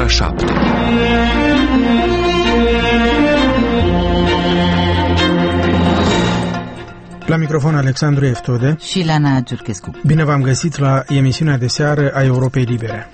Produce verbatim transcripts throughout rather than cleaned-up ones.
șapte. La microfon Alexandru Eftode și Lana Giurchescu. Bine v-am găsit la emisiunea de seară a Europei Libere.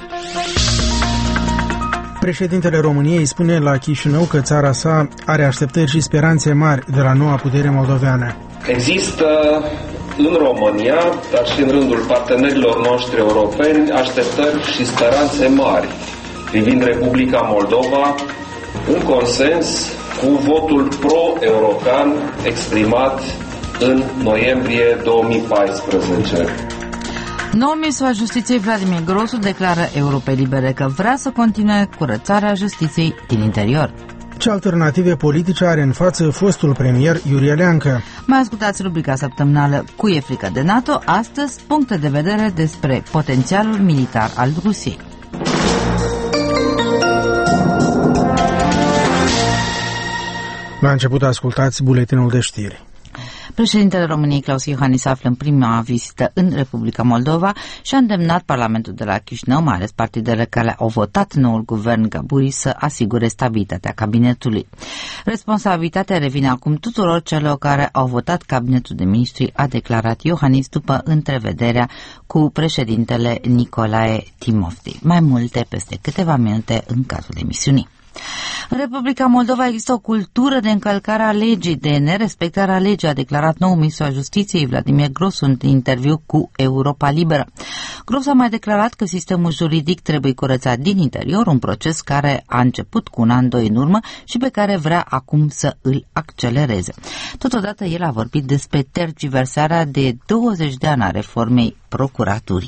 Președintele României spune la Chișinău că țara sa are așteptări și speranțe mari de la noua putere moldoveană. Există în România, dar și în rândul partenerilor noștri europeni, așteptări și speranțe mari privind Republica Moldova, în consens cu votul pro-european exprimat în noiembrie două mii paisprezece. Noul ministru al Justiției Vladimir Grosu declară Europei Libere că vrea să continue curățarea justiției din interior. Ce alternative politice are în față fostul premier Iurie Leancă? Mai ascultați rubrica săptămânală Cui e frică de NATO? Astăzi, puncte de vedere despre potențialul militar al Rusiei. La început ascultați buletinul de știri. Președintele României, Claus Iohannis, se află în prima vizită în Republica Moldova și a îndemnat Parlamentul de la Chișinău, mai ales partidele care au votat noul guvern Gaburi, să asigure stabilitatea cabinetului. Responsabilitatea revine acum tuturor celor care au votat cabinetul de ministri, a declarat Iohannis după întrevederea cu președintele Nicolae Timofti. Mai multe peste câteva minute în cazul emisiunii. În Republica Moldova există o cultură de încălcare a legii, de nerespectare a legii, a declarat noul ministru al Justiției, Vladimir Grosu, în interviu cu Europa Liberă. Grosu a mai declarat că sistemul juridic trebuie curățat din interior, un proces care a început cu un an, doi în urmă și pe care vrea acum să îl accelereze. Totodată el a vorbit despre tergiversarea de douăzeci de ani a reformei procuraturii.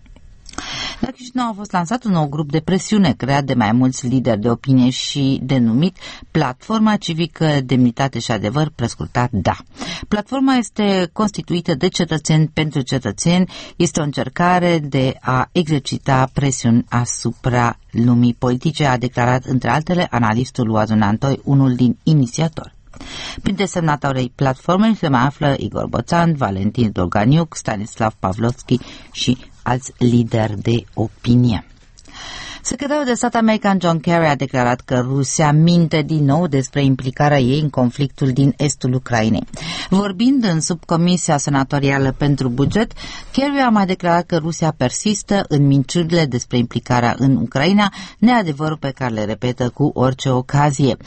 La Chișinău a fost lansat un nou grup de presiune creat de mai mulți lideri de opinie și denumit Platforma Civică Demnitate și Adevăr, prescurtat D A. Platforma este constituită de cetățeni pentru cetățeni, este o încercare de a exercita presiuni asupra lumii politice, a declarat între altele analistul Oadu Nantoi, unul din inițiatori. Printre semnatarii platformei se mai află Igor Boțan, Valentin Dolganiuc, Stanislav Pavlovski și alți lideri de opinie. Secretarul de stat american John Kerry a declarat că Rusia minte din nou despre implicarea ei în conflictul din estul Ucrainei. Vorbind în subcomisia senatorială pentru buget, Kerry a mai declarat că Rusia persistă în minciunile despre implicarea în Ucraina, neadevărul pe care le repetă cu orice ocazie.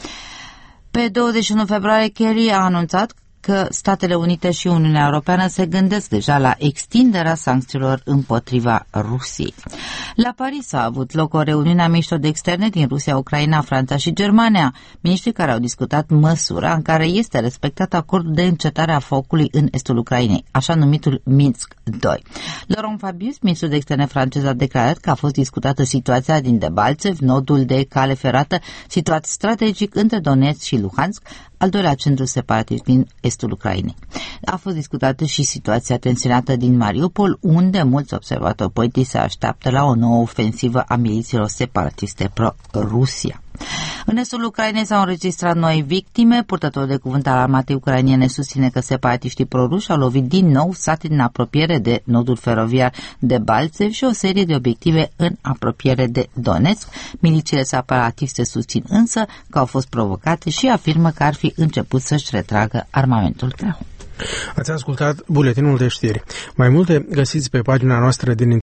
Pe douăzeci și unu februarie, Kerry a anunțat că Statele Unite și Uniunea Europeană se gândesc deja la extinderea sancțiilor împotriva Rusiei. La Paris a avut loc o reuniune a miniștrilor de externe din Rusia, Ucraina, Franța și Germania, miniștrii care au discutat măsura în care este respectat acordul de încetare a focului în estul Ucrainei, așa numitul Minsk doi. Laurent Fabius, ministrul de externe francez, a declarat că a fost discutată situația din Debalțev, nodul de cale ferată situat strategic între Donetsk și Luhansk, al doilea centru separatist din estul Ucrainei. A fost discutată și situația tensionată din Mariupol, unde mulți observatori politici se așteaptă la o nouă ofensivă a milițiilor separatiste pro-Rusia. În estul Ucrainei s-au înregistrat noi victime. Purtătorul de cuvânt al armatei ucrainene susține că separatiștii proruși au lovit din nou sate din apropiere de nodul feroviar de Balțev și o serie de obiective în apropiere de Donetsk. Milițiile separatiste susțin însă că au fost provocate și afirmă că ar fi început să-și retragă armamentul greu. Ați ascultat buletinul de știri. Mai multe găsiți pe pagina noastră din